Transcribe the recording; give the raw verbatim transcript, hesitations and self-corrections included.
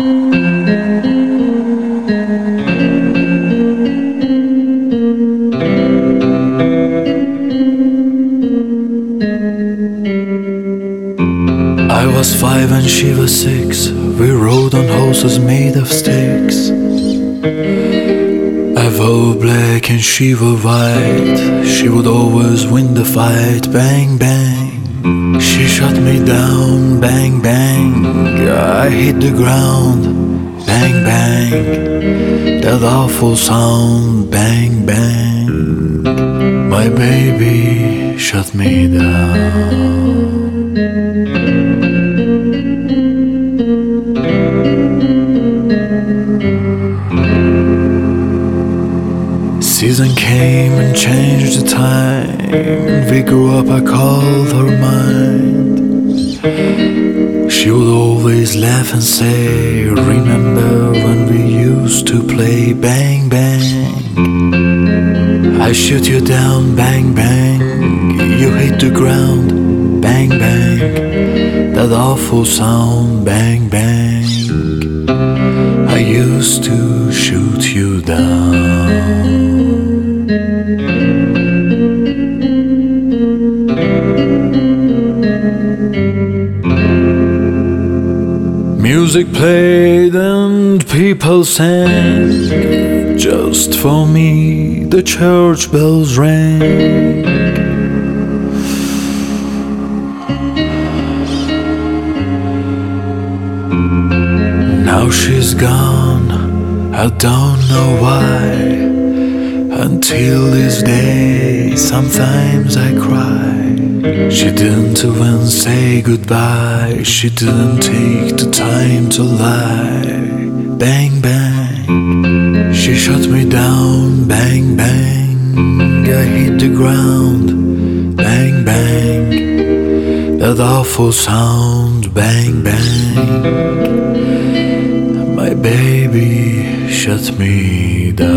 I was five and she was six. We rode on horses made of sticks. I wore black and she wore white. She would always win the fight. Bang, bang. She shot me down. Bang, bang. I hit the ground. Bang, bang. That awful sound. Bang, bang. My baby shut me down. Season came and changed the time. When we grew up I called her mine. She would always laugh and say, remember when we used to play. Bang, bang. I shoot you down. Bang, bang. You hit the ground. Bang, bang. That awful sound. Bang, bang. I used to shoot you down. Music played and people sang. Just for me the church bells rang. Now she's gone, I don't know why. Until this day sometimes I cry. She didn't even say goodbye. She didn't take the time to lie. Bang, bang. She shut me down. Bang, bang. I hit the ground. Bang, bang. That awful sound. Bang, bang. My baby shut me down.